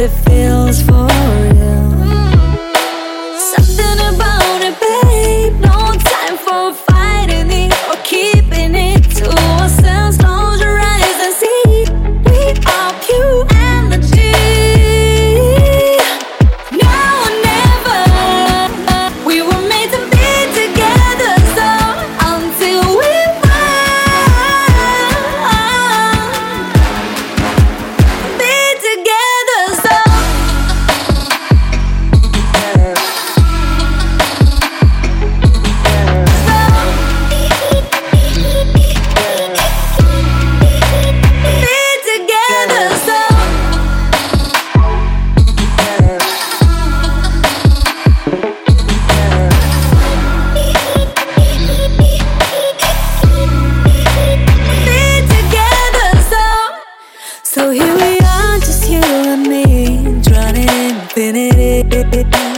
what it feels for real. Something about it, babe. No time for fighting it or keeping it to ourselves. Close your eyes and see we are pure energy. Now or never, we were made to be together. So until we be together. So So here we are, just you and me, drowning in infinity.